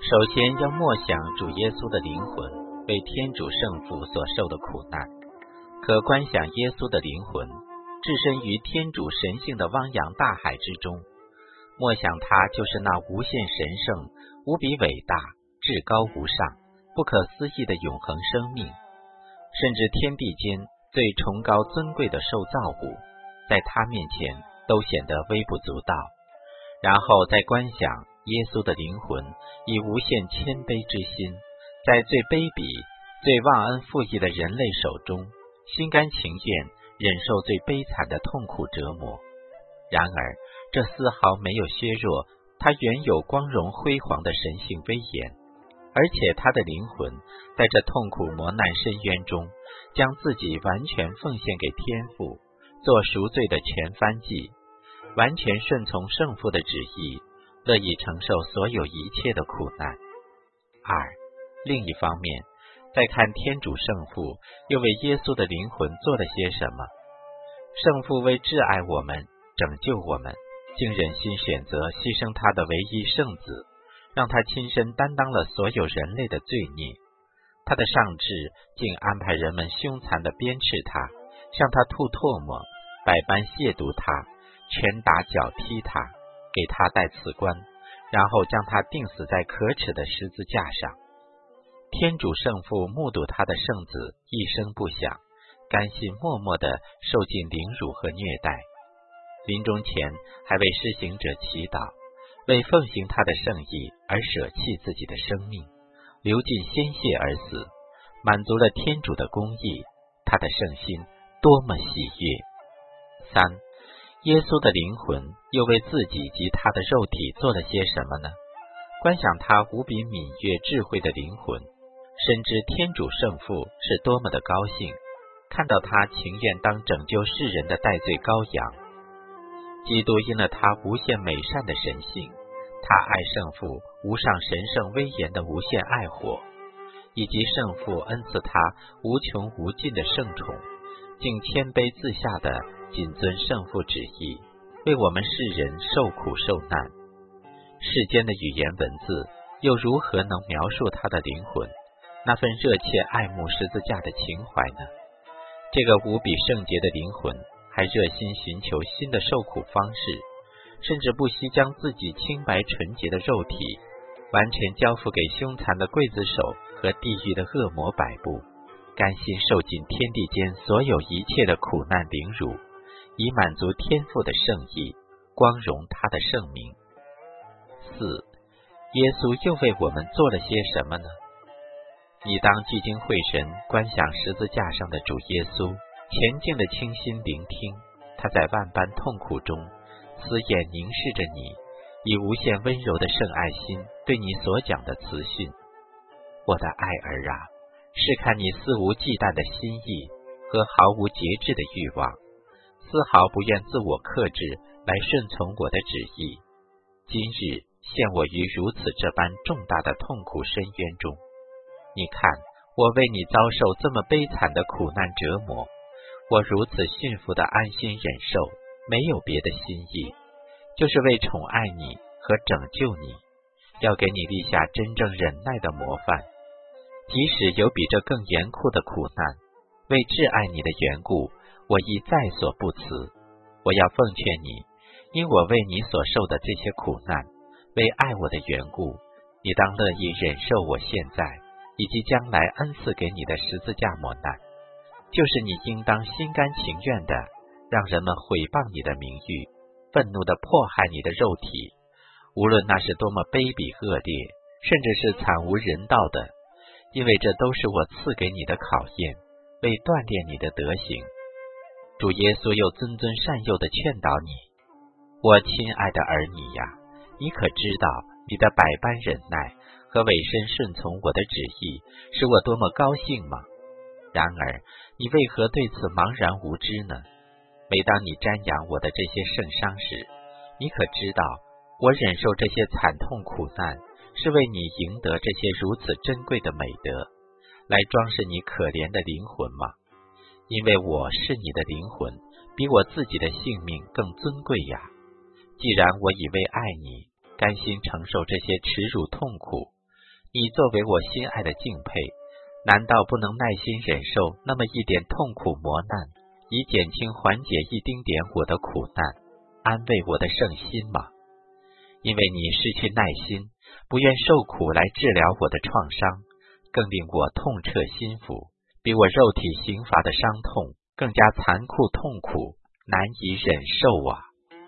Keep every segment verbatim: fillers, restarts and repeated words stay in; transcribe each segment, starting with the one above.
首先要默想主耶稣的灵魂为天主圣父所受的苦难，可观想耶稣的灵魂置身于天主神性的汪洋大海之中，默想他就是那无限神圣、无比伟大、至高无上、不可思议的永恒生命，甚至天地间最崇高尊贵的受造物，在他面前都显得微不足道。然后再观想耶稣的灵魂以无限谦卑之心，在最卑鄙、最忘恩负义的人类手中，心甘情愿忍受最悲惨的痛苦折磨。然而这丝毫没有削弱他原有光荣辉煌的神性威严，而且他的灵魂在这痛苦磨难深渊中，将自己完全奉献给天父，做赎罪的全燔祭，完全顺从圣父的旨意，乐意承受所有一切的苦难。二，另一方面，再看天主圣父又为耶稣的灵魂做了些什么。圣父为挚爱我们、拯救我们，竟忍心选择牺牲他的唯一圣子，让他亲身担当了所有人类的罪孽。他的上至竟安排人们凶残地鞭笞他，向他吐唾沫，百般亵渎他，拳打脚踢他，给他戴刺冠，然后将他钉死在可耻的十字架上。天主圣父目睹他的圣子一声不响，甘心默默地受尽凌辱和虐待，临终前还为施行者祈祷，为奉行他的圣意而舍弃自己的生命，流尽鲜血而死，满足了天主的公义，他的圣心多么喜悦。三，耶稣的灵魂又为自己及他的肉体做了些什么呢？观想他无比敏悦智慧的灵魂，深知天主圣父是多么的高兴，看到他情愿当拯救世人的代罪羔羊。基督因了他无限美善的神性，他爱圣父无上神圣威严的无限爱火，以及圣父恩赐他无穷无尽的圣宠，竟谦卑自下的谨遵圣父旨意，为我们世人受苦受难。世间的语言文字又如何能描述他的灵魂那份热切爱慕十字架的情怀呢？这个无比圣洁的灵魂还热心寻求新的受苦方式，甚至不惜将自己清白纯洁的肉体完全交付给凶残的刽子手和地狱的恶魔摆布，甘心受尽天地间所有一切的苦难凌辱，以满足天父的圣意，光荣他的圣名。四，耶稣又为我们做了些什么呢？你当聚精会神观想十字架上的主耶稣，虔敬的倾心聆听他在万般痛苦中死眼凝视着你，以无限温柔的圣爱心对你所讲的词训。我的爱儿啊，试看你肆无忌惮的心意和毫无节制的欲望，丝毫不愿自我克制来顺从我的旨意，今日陷我于如此这般重大的痛苦深渊中。你看，我为你遭受这么悲惨的苦难折磨，我如此驯服的安心忍受，没有别的心意，就是为宠爱你和拯救你，要给你立下真正忍耐的模范。即使有比这更严酷的苦难，为挚爱你的缘故，我亦在所不辞。我要奉劝你，因我为你所受的这些苦难，为爱我的缘故，你当乐意忍受我现在以及将来恩赐给你的十字架磨难。就是你应当心甘情愿的让人们毁谤你的名誉，愤怒地迫害你的肉体，无论那是多么卑鄙恶劣，甚至是惨无人道的，因为这都是我赐给你的考验，为锻炼你的德行。主耶稣又谆谆善诱地劝导你，我亲爱的儿女呀，你可知道你的百般忍耐和委身顺从我的旨意使我多么高兴吗？然而你为何对此茫然无知呢？每当你瞻仰我的这些圣伤时，你可知道我忍受这些惨痛苦难是为你赢得这些如此珍贵的美德，来装饰你可怜的灵魂吗？因为我是你的灵魂，比我自己的性命更尊贵呀。既然我已为爱你甘心承受这些耻辱痛苦， 你作为我心爱的敬佩，难道不能耐心忍受那么一点痛苦磨难，以减轻缓解一丁点我的苦难，安慰我的圣心吗？因为你失去耐心，不愿受苦来治疗我的创伤，更令我痛彻心腑，比我肉体刑罚的伤痛更加残酷痛苦，难以忍受啊。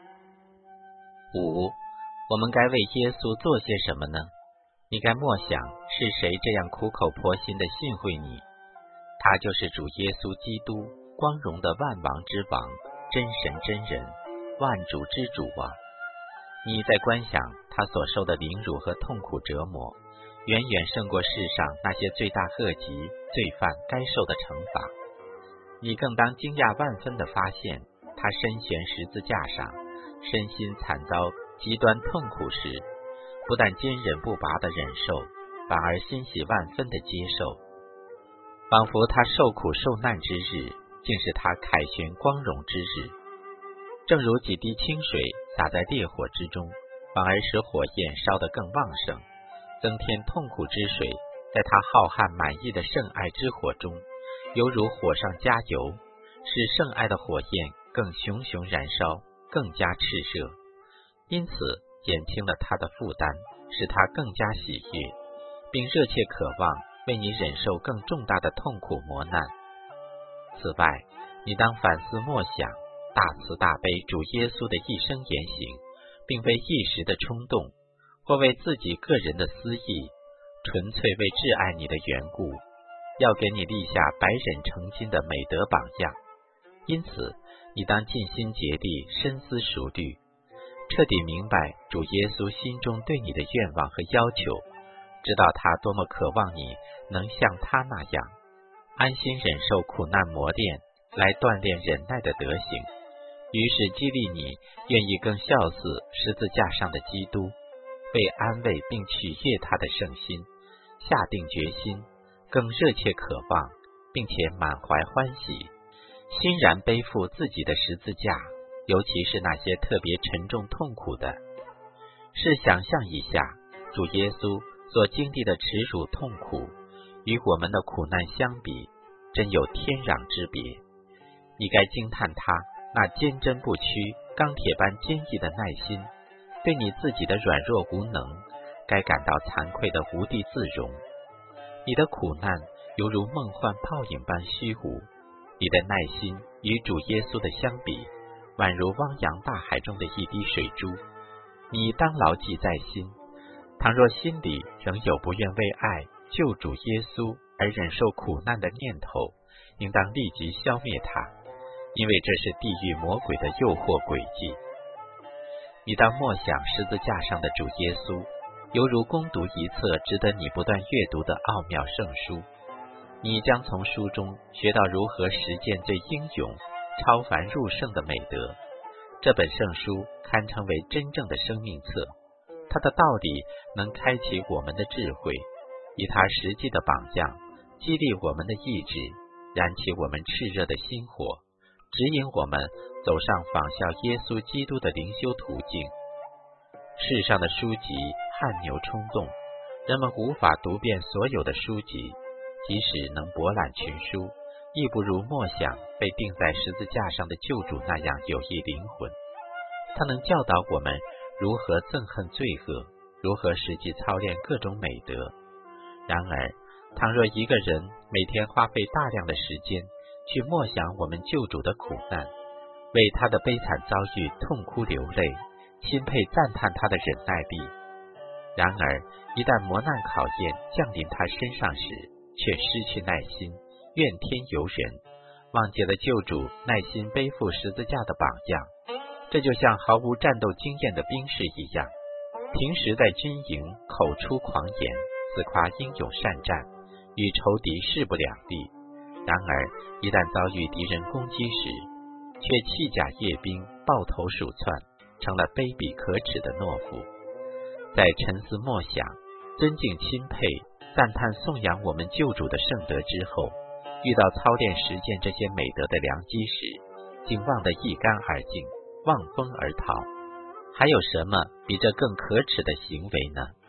五，我们该为耶稣做些什么呢？你该默想，是谁这样苦口婆心地信会你？他就是主耶稣基督，光荣的万王之王，真神真人，万主之主啊！你在观想他所受的凌辱和痛苦折磨，远远胜过世上那些罪大恶极罪犯该受的惩罚。你更当惊讶万分地发现，他身悬十字架上，身心惨遭极端痛苦时，不但坚忍不拔地忍受，反而欣喜万分地接受，仿佛他受苦受难之日，竟是他凯旋光荣之日。正如几滴清水洒在烈火之中，反而使火焰烧得更旺盛，增添痛苦之水，在他浩瀚满溢的圣爱之火中，犹如火上加油，使圣爱的火焰更熊熊燃烧，更加炽热，因此减轻了他的负担，使他更加喜悦，并热切渴望为你忍受更重大的痛苦磨难。此外，你当反思默想大慈大悲主耶稣的一生言行，并为一时的冲动，或为自己个人的私意，纯粹为挚爱你的缘故，要给你立下百忍成金的美德榜样。因此，你当尽心竭力深思熟虑，彻底明白主耶稣心中对你的愿望和要求，知道他多么渴望你能像他那样安心忍受苦难磨练，来锻炼忍耐的德行，于是激励你愿意更效似十字架上的基督，为安慰并取悦他的圣心下定决心，更热切渴望，并且满怀欢喜，欣然背负自己的十字架，尤其是那些特别沉重痛苦的。试想象一下，主耶稣所经历的耻辱痛苦，与我们的苦难相比，真有天壤之别。你该惊叹他那坚贞不屈、钢铁般坚毅的耐心，对你自己的软弱无能，该感到惭愧的无地自容。你的苦难犹如梦幻泡影般虚无，你的耐心与主耶稣的相比，宛如汪洋大海中的一滴水珠。你当牢记在心，倘若心里仍有不愿为爱救主耶稣而忍受苦难的念头，应当立即消灭它，因为这是地狱魔鬼的诱惑诡计。你当默想十字架上的主耶稣，犹如攻读一册值得你不断阅读的奥妙圣书，你将从书中学到如何实践最英勇、超凡入圣的美德。这本圣书堪称为真正的生命册，它的道理能开启我们的智慧，以它实际的榜样激励我们的意志，燃起我们炽热的心火，指引我们走上仿效耶稣基督的灵修途径。世上的书籍汗牛充栋，人们无法读遍所有的书籍，即使能博览群书，亦不如默想被钉在十字架上的救主那样有益灵魂。他能教导我们如何憎恨罪恶，如何实际操练各种美德。然而，倘若一个人每天花费大量的时间去默想我们救主的苦难，为他的悲惨遭遇痛哭流泪，钦佩赞叹他的忍耐力，然而一旦磨难考验降临他身上时，却失去耐心，怨天尤人，忘记了救主耐心背负十字架的榜样。这就像毫无战斗经验的兵士一样，平时在军营口出狂言，自夸英勇善战，与仇敌势不两立，然而一旦遭遇敌人攻击时，却弃甲夜兵，抱头鼠窜，成了卑鄙可耻的懦夫。在沉思默想、尊敬钦佩、赞叹颂扬我们救主的圣德之后，遇到操练实践这些美德的良机时，竟忘得一干二净，望风而逃。还有什么比这更可耻的行为呢？